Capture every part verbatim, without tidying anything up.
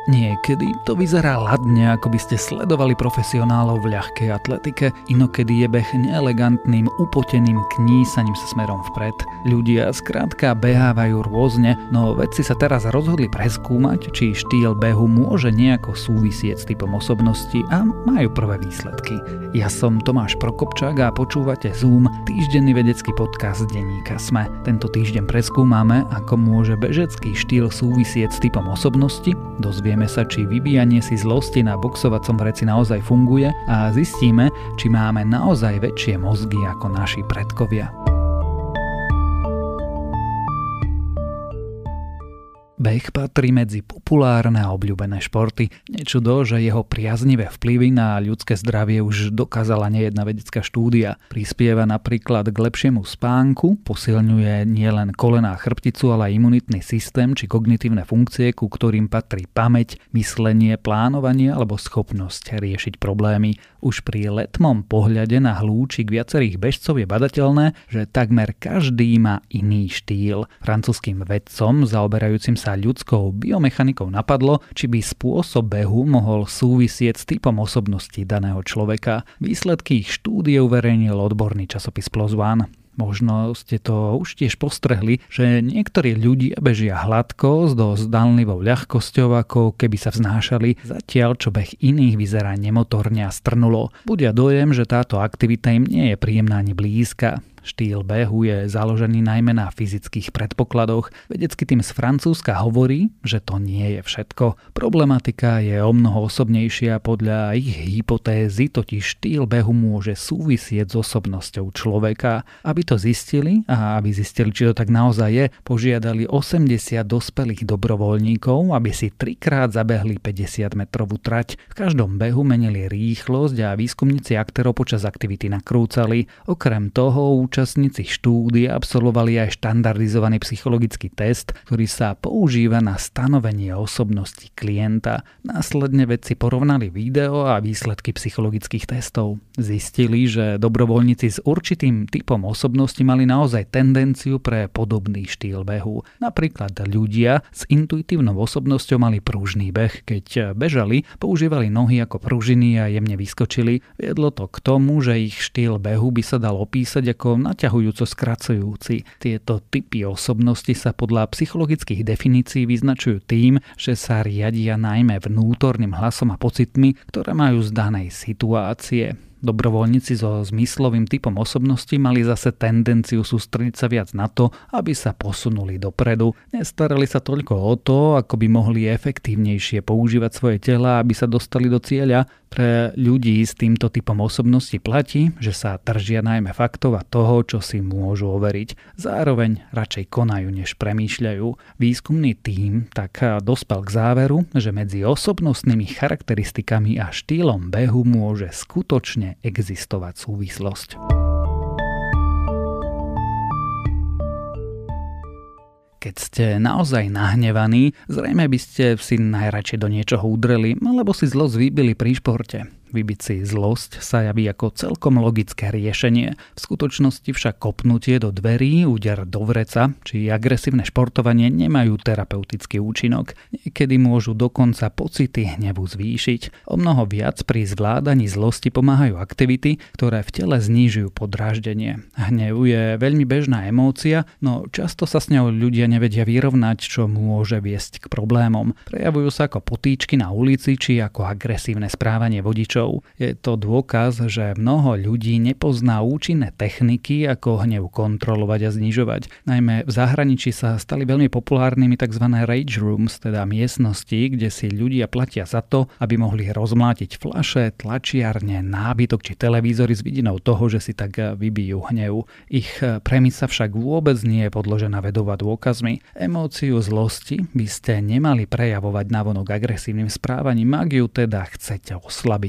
Niekedy to vyzerá ladne, ako by ste sledovali profesionálov v ľahkej atletike, inokedy je beh neelegantným, upoteným knísaním sa smerom vpred. Ľudia skrátka behávajú rôzne, no vedci sa teraz rozhodli preskúmať, či štýl behu môže nejako súvisieť s typom osobnosti a majú prvé výsledky. Ja som Tomáš Prokopčák a počúvate Zoom, týždenný vedecký podcast denníka SME. Tento týždeň preskúmame, ako môže bežecký štýl súvisieť s typom osobnosti, dozvieme sa, či vybíjanie si zlosti na boxovacom vreci naozaj funguje a zistíme, či máme naozaj väčšie mozgy ako naši predkovia. Beh patrí medzi populárne a obľúbené športy. Nečudo, že jeho priaznivé vplyvy na ľudské zdravie už dokázala nejedna vedecká štúdia. Prispieva napríklad k lepšiemu spánku, posilňuje nielen kolená chrbticu, ale aj imunitný systém či kognitívne funkcie, ku ktorým patrí pamäť, myslenie, plánovanie alebo schopnosť riešiť problémy. Už pri letmom pohľade na hlúčik viacerých bežcov je badateľné, že takmer každý má iný štýl. Francúzskym vedcom zaoberajúcim sa ľudskou biomechanikou napadlo, či by spôsob behu mohol súvisieť s typom osobnosti daného človeka. Výsledky ich štúdie uverejnil odborný časopis pé el o es one. Možno ste to už tiež postrehli, že niektorí ľudia bežia hladko s dosť zdanlivou ľahkosťou, ako keby sa vznášali, zatiaľ čo beh iných vyzerá nemotorne a strnulo. Budia dojem, že táto aktivita im nie je príjemná ani blízka. Štýl behu je založený najmä na fyzických predpokladoch. Vedecký tým z Francúzska hovorí, že to nie je všetko. Problematika je omnoho osobnejšia. Podľa ich hypotézy totiž štýl behu môže súvisieť s osobnosťou človeka. Aby to zistili a aby zistili, či to tak naozaj je, požiadali osemdesiat dospelých dobrovoľníkov, aby si trikrát zabehli päťdesiatmetrovú trať. V každom behu menili rýchlosť a výskumníci aktérov počas aktivity nakrúcali. Okrem toho účastníci štúdie absolvovali aj štandardizovaný psychologický test, ktorý sa používa na stanovenie osobnosti klienta. Následne vedci porovnali video a výsledky psychologických testov. Zistili, že dobrovoľníci s určitým typom osobnosti mali naozaj tendenciu pre podobný štýl behu. Napríklad ľudia s intuitívnou osobnosťou mali pružný beh. Keď bežali, používali nohy ako pružiny a jemne vyskočili. Viedlo to k tomu, že ich štýl behu by sa dal opísať ako naťahujúco skracujúci. Tieto typy osobnosti sa podľa psychologických definícií vyznačujú tým, že sa riadia najmä vnútorným hlasom a pocitmi, ktoré majú z danej situácie. Dobrovoľníci so zmyslovým typom osobnosti mali zase tendenciu sústrediť sa viac na to, aby sa posunuli dopredu. Nestarali sa toľko o to, ako by mohli efektívnejšie používať svoje tela, aby sa dostali do cieľa. Pre ľudí s týmto typom osobnosti platí, že sa držia najmä faktov a toho, čo si môžu overiť. Zároveň radšej konajú, než premýšľajú. Výskumný tím tak dospel k záveru, že medzi osobnostnými charakteristikami a štýlom behu môže skutočne existovať súvislosť. Keď ste naozaj nahnevaní, zrejme by ste si najradšej do niečoho udreli, alebo si zlosť vybili pri športe. Vybiť si zlosť sa javí ako celkom logické riešenie. V skutočnosti však kopnutie do dverí, úder do vreca či agresívne športovanie nemajú terapeutický účinok. Niekedy môžu dokonca pocity hnevu zvýšiť. O mnoho viac pri zvládaní zlosti pomáhajú aktivity, ktoré v tele znižujú podráždenie. Hnev je veľmi bežná emócia, no často sa s ňou ľudia nevedia vyrovnať, čo môže viesť k problémom. Prejavujú sa ako potýčky na ulici či ako agresívne správanie vodičov. Je to dôkaz, že mnoho ľudí nepozná účinné techniky, ako hnev kontrolovať a znižovať. Najmä v zahraničí sa stali veľmi populárnymi tzv. Rage rooms, teda miestnosti, kde si ľudia platia za to, aby mohli rozmlátiť fľaše, tlačiarne, nábytok či televízory s vidinou toho, že si tak vybijú hnev. Ich premisa však vôbec nie je podložená vedou a dôkazmi. Emóciu zlosti by ste nemali prejavovať navonok agresívnym správaním, ak ju teda chcete oslabiť.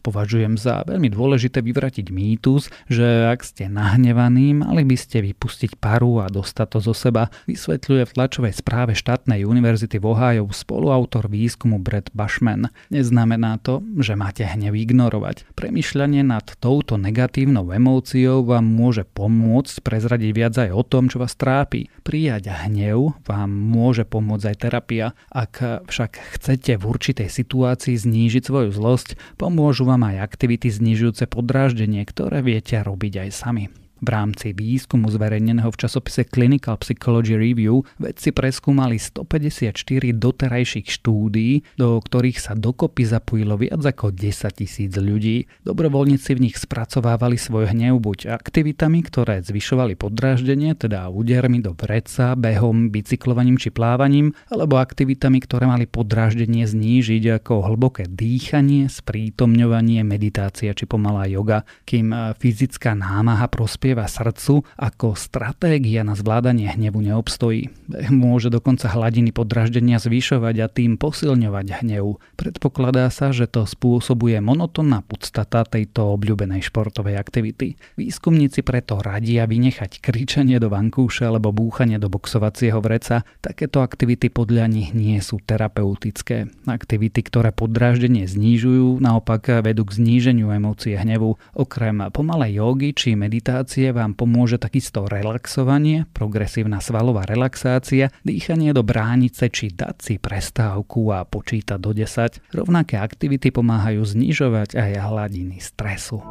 Považujem za veľmi dôležité vyvratiť mýtus, že ak ste nahnevaní, mali by ste vypustiť paru a dostať to zo seba, vysvetľuje v tlačovej správe štátnej univerzity v Ohio spoluautor výskumu Brett Bushman. Neznamená to, že máte hnev ignorovať. Premýšľanie nad touto negatívnou emóciou vám môže pomôcť prezradiť viac aj o tom, čo vás trápi. Prijať hnev vám môže pomôcť aj terapia. Ak však chcete v určitej situácii znížiť svoju zlosť, pomôžu vám aj aktivity znižujúce podráždenie, ktoré viete robiť aj sami. V rámci výskumu zverejneného v časopise Clinical Psychology Review vedci preskúmali stopäťdesiatštyri doterajších štúdií, do ktorých sa dokopy zapojilo viac ako desaťtisíc ľudí. Dobrovoľníci v nich spracovávali svoj hnev buď aktivitami, ktoré zvyšovali podráždenie, teda údermi do vreca, behom, bicyklovaním či plávaním, alebo aktivitami, ktoré mali podráždenie znížiť, ako hlboké dýchanie, sprítomňovanie, meditácia či pomalá joga, kým fyzická námaha prospieva srdcu ako stratégia na zvládanie hnevu neobstojí. Môže dokonca hladiny podráždenia zvyšovať a tým posilňovať hnev. Predpokladá sa, že to spôsobuje monotónna podstata tejto obľúbenej športovej aktivity. Výskumníci preto radia vynechať kričanie do vankúša alebo búchanie do boxovacieho vreca. Takéto aktivity podľa nich nie sú terapeutické. Aktivity, ktoré podráždenie znižujú, naopak vedú k zníženiu emócie hnevu. Okrem pomalej jógy či meditácie vám pomôže takisto relaxovanie, progresívna svalová relaxácia, dýchanie do bránice či dať si prestávku a počítať do desať. Rovnaké aktivity pomáhajú znižovať aj hladiny stresu.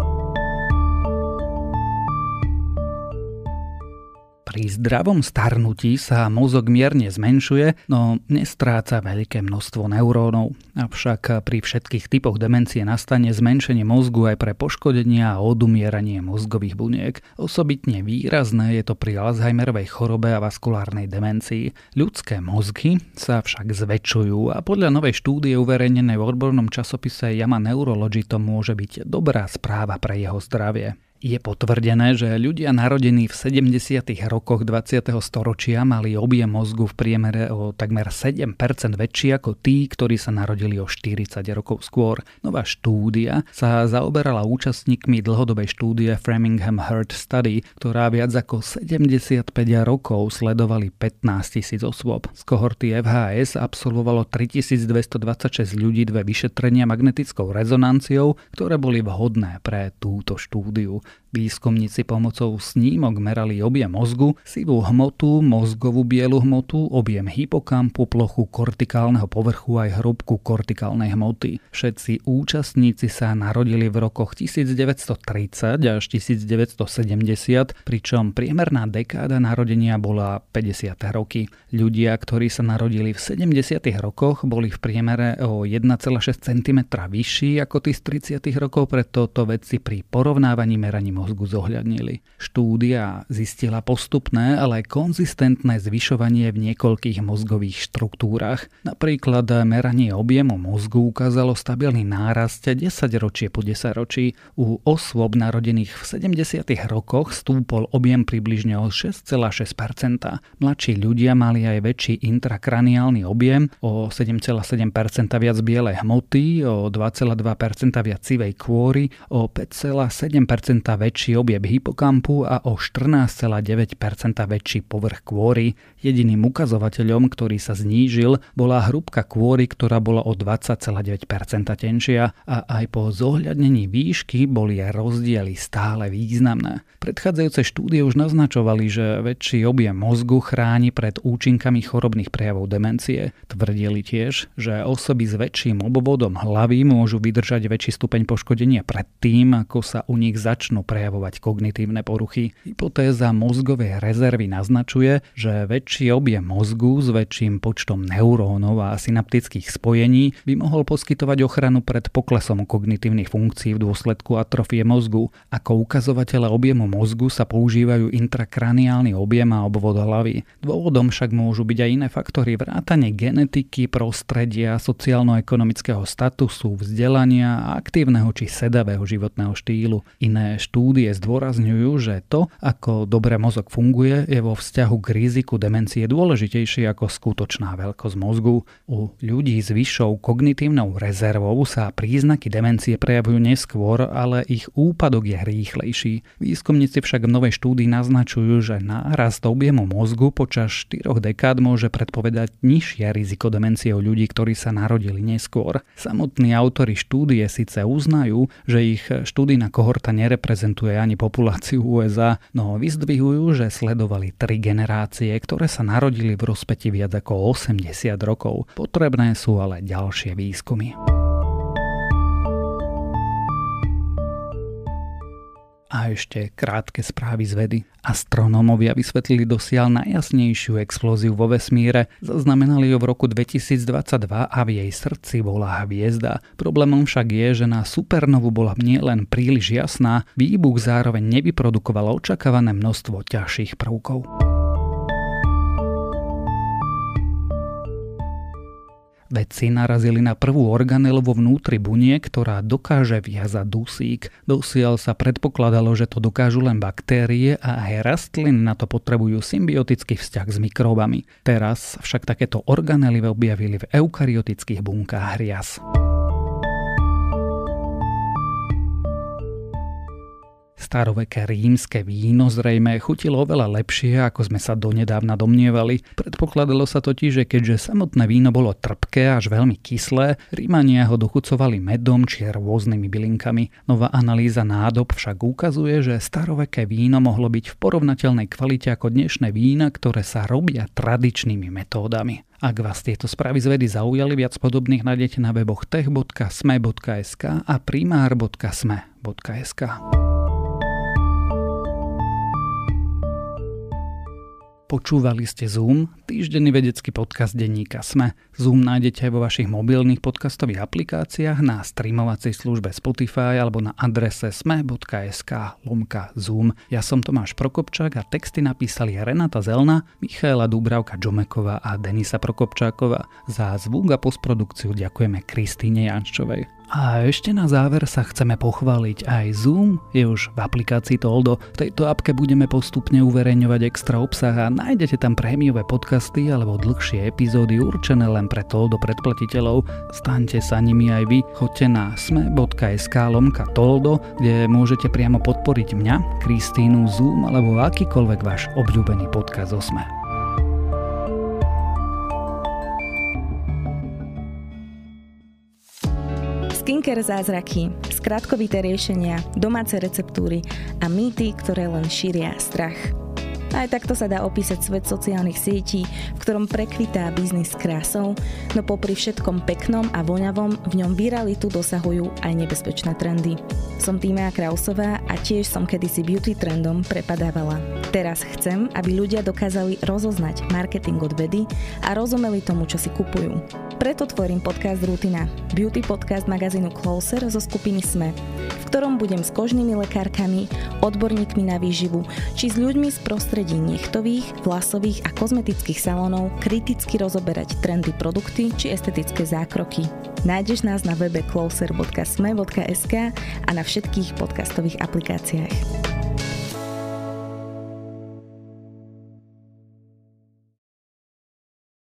Pri zdravom starnutí sa mozog mierne zmenšuje, no nestráca veľké množstvo neurónov. Avšak pri všetkých typoch demencie nastane zmenšenie mozgu aj pre poškodenia a odumieranie mozgových buniek. Osobitne výrazné je to pri Alzheimerovej chorobe a vaskulárnej demencii. Ľudské mozgy sa však zväčšujú a podľa novej štúdie uverejnenej v odbornom časopise JAMA Neurology to môže byť dobrá správa pre jeho zdravie. Je potvrdené, že ľudia narodení v sedemdesiatych rokoch dvadsiateho storočia mali objem mozgu v priemere o takmer sedem percent väčší ako tí, ktorí sa narodili o štyridsať rokov skôr. Nová štúdia sa zaoberala účastníkmi dlhodobej štúdie Framingham Heart Study, ktorá viac ako sedemdesiatpäť rokov sledovali pätnásťtisíc osôb. Z kohorty ef há es absolvovalo tritisícdvestodvadsaťšesť ľudí dve vyšetrenia magnetickou rezonanciou, ktoré boli vhodné pre túto štúdiu. Výskumníci pomocou snímok merali objem mozgu, sivú hmotu, mozgovú bielu hmotu, objem hypokampu, plochu kortikálneho povrchu aj hrúbku kortikálnej hmoty. Všetci účastníci sa narodili v rokoch devätnásťtridsať až devätnásťsedemdesiat, pričom priemerná dekáda narodenia bola päťdesiate roky. Ľudia, ktorí sa narodili v sedemdesiatych rokoch, boli v priemere o jeden celá šesť centimetra vyšší ako tí z tridsiatych rokov, preto to vedci pri porovnávaní meraní mozgu zohľadnili. Štúdia zistila postupné, ale aj konzistentné zvyšovanie v niekoľkých mozgových štruktúrach. Napríklad meranie objemu mozgu ukázalo stabilný nárast desaťročie po desaťročí. U osôb narodených v sedemdesiatych rokoch stúpol objem približne o šesť celá šesť percenta. Mladší ľudia mali aj väčší intrakraniálny objem, o sedem celá sedem percenta viac bielej hmoty, o dva celá dva percenta viac sivej kôry, o päť celá sedem percenta väčší objem hypokampu a o štrnásť celá deväť percenta väčší povrch kôry. Jediným ukazovateľom, ktorý sa znížil, bola hrúbka kôry, ktorá bola o dvadsať celá deväť percenta tenšia a aj po zohľadnení výšky boli rozdiely stále významné. Predchádzajúce štúdie už naznačovali, že väčší objem mozgu chráni pred účinkami chorobných prejavov demencie. Tvrdili tiež, že osoby s väčším obvodom hlavy môžu vydržať väčší stupeň poškodenia pred tým, ako sa u nich začnú prejavovať kognitívne poruchy. Hypotéza mozgovej rezervy naznačuje, že väčší objem mozgu s väčším počtom neurónov a synaptických spojení by mohol poskytovať ochranu pred poklesom kognitívnych funkcií v dôsledku atrofie mozgu. Ako ukazovatele objemu mozgu sa používajú intrakraniálny objem a obvod hlavy. Dôvodom však môžu byť aj iné faktory vrátane genetiky, prostredia, sociálno-ekonomického statusu, vzdelania a aktívneho či sedavého životného štýlu. Iné štúdie zdôrazňujú, že to, ako dobre mozog funguje, je vo vzťahu k riziku demencie dôležitejšie ako skutočná veľkosť mozgu. U ľudí s vyššou kognitívnou rezervou sa príznaky demencie prejavujú neskôr, ale ich úpadok je rýchlejší. Výskumníci však v novej štúdii naznačujú, že nárast objemu mozgu počas štyroch dekád môže predpovedať nižšie riziko demencie u ľudí, ktorí sa narodili neskôr. Samotní autori štúdie síce uznajú, že ich štúdijná kohorta nereprezentuje ani populáciu ú es á, no vyzdvihujú, že sledovali tri generácie, ktoré sa narodili v rozpätí viac ako osemdesiat rokov. Potrebné sú ale ďalšie výskumy. A ešte krátke správy z vedy. Astronómovia vysvetlili dosiaľ najjasnejšiu explóziu vo vesmíre. Zaznamenali ju v roku dvetisícdvadsaťdva a v jej srdci bola hviezda. Problémom však je, že na supernovu bola nielen príliš jasná, výbuch zároveň nevyprodukoval očakávané množstvo ťažších prvkov. Vedci narazili na prvú organelu vo vnútri buniek, ktorá dokáže viazať dusík. Dosiaľ sa predpokladalo, že to dokážu len baktérie a aj rastliny na to potrebujú symbiotický vzťah s mikróbami. Teraz však takéto organely objavili v eukaryotických bunkách hriaz. Staroveké rímske víno zrejme chutilo oveľa lepšie, ako sme sa donedávna domnievali. Predpokladalo sa totiž, že keďže samotné víno bolo trpké až veľmi kyslé, Rímania ho dochucovali medom či rôznymi bylinkami. Nová analýza nádob však ukazuje, že staroveké víno mohlo byť v porovnateľnej kvalite ako dnešné vína, ktoré sa robia tradičnými metódami. Ak vás tieto správy z vedy zaujali, viac podobných nájdete na weboch tech bodka sme bodka es ká a primár bodka sme bodka es ká. Počúvali ste Zoom, týždenný vedecký podcast denníka SME. Zoom nájdete aj vo vašich mobilných podcastových aplikáciách, na streamovacej službe Spotify alebo na adrese sme bodka es ká lomka zoom. Ja som Tomáš Prokopčák a texty napísali Renata Zelna, Michaela Dúbravka Džomeková a Denisa Prokopčáková. Za zvuk a postprodukciu ďakujeme Kristíne Jančovej. A ešte na záver sa chceme pochváliť, aj Zoom je už v aplikácii Toldo. V tejto appke budeme postupne uverejňovať extra obsah a nájdete tam prémiové podcasty alebo dlhšie epizódy určené len pre Toldo predplatiteľov. Staňte sa nimi aj vy, choďte na sme bodka es ká lomka Toldo, kde môžete priamo podporiť mňa, Kristínu, Zoom alebo akýkoľvek váš obľúbený podcast o SME. Skincare zázraky, skrátkovité riešenia, domáce receptúry a mýty, ktoré len šíria strach. Aj takto sa dá opísať svet sociálnych sietí, v ktorom prekvitá biznis s krásou, no popri všetkom peknom a voňavom v ňom viralitu dosahujú aj nebezpečné trendy. Som Tímea Krausová a tiež som kedysi beauty trendom prepadávala. Teraz chcem, aby ľudia dokázali rozoznať marketing od vedy a rozumeli tomu, čo si kupujú. Preto tvorím podcast Rutina, beauty podcast magazínu Closer zo skupiny SME, v ktorom budem s kožnými lekárkami, odborníkmi na výživu či s ľuďmi z prostredí nechtových, vlasových a kozmetických salónov kriticky rozoberať trendy produkty či estetické zákroky. Nájdeš nás na webe closer bodka sme bodka es ká a na všetkých podcastových aplikáciách.